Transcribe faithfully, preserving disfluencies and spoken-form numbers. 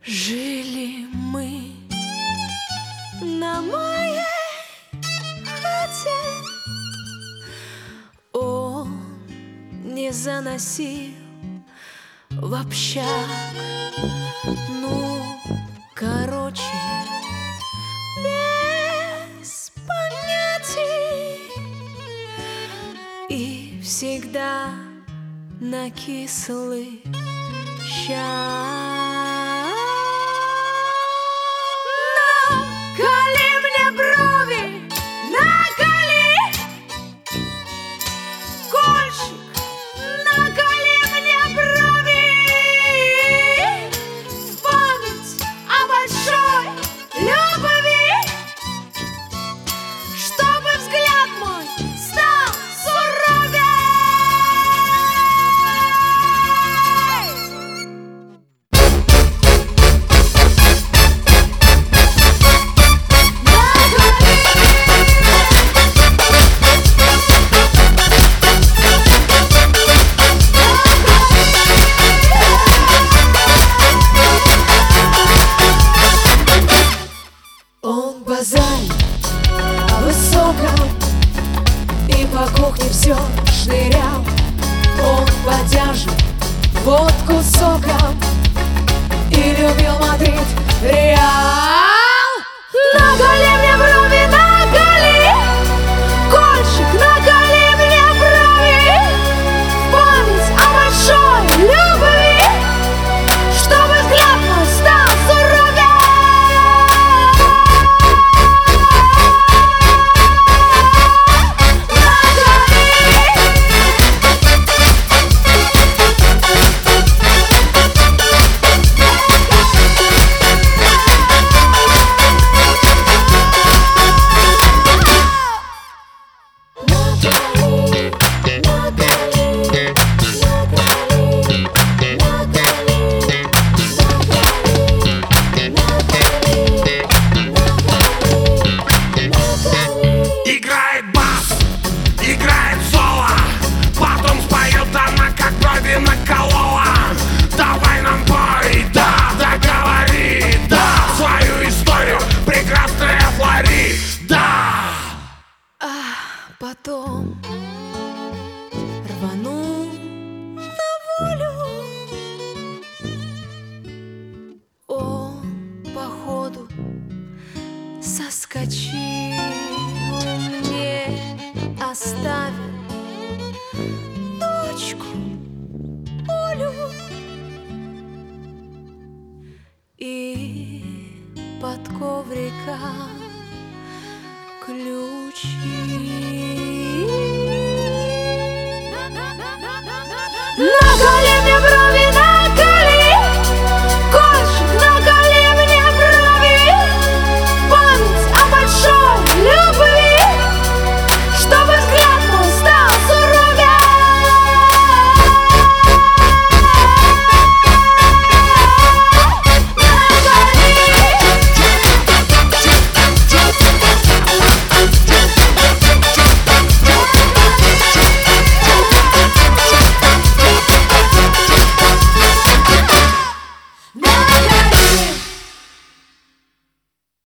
Жили мы на моей хате. Он не заносил в общак. Ну, короче, без понятий. И всегда на кислый щас. Наколи мне брови, наколи кольчик, наколи мне брови в память о большой любви, чтобы взгляд мой стал суровей. Он базарит о высоком и по кухне все шнырял. Он подержит водку соком и любил Мадрид, Реал. Наколи мне брови, наколи кольчик, наколи мне брови в память о большой любви, чтобы взгляд мой стал суровей. Играет бас, играет соло, потом споет она, как брови наколола. Давай нам пой, да, да говори, да, свою историю, прекрасная Флорида. А потом рванул на волю. Он походу соскочил, мне оставил дочку Олю и под ковриком ключи.